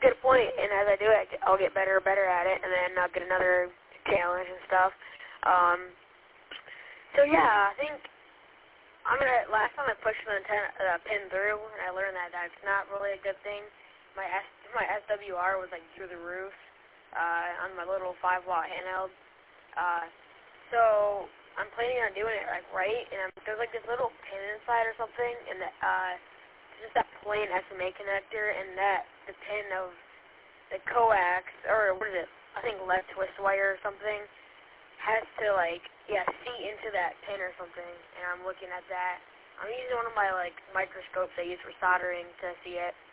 good point, and as I do it, I'll get better and better at it, and then I'll get another challenge and stuff. So yeah, I think last time I pushed the pin through, and I learned that that's not really a good thing. My SWR was like through the roof on my little 5-watt handheld. So I'm planning on doing it like right, and there's like this little pin inside or something, and just that plain SMA connector, and the pin of the coax, or what is it? I think lead twist wire or something, has to see into that pin or something, and I'm looking at that. I'm using one of my microscopes I use for soldering to see it,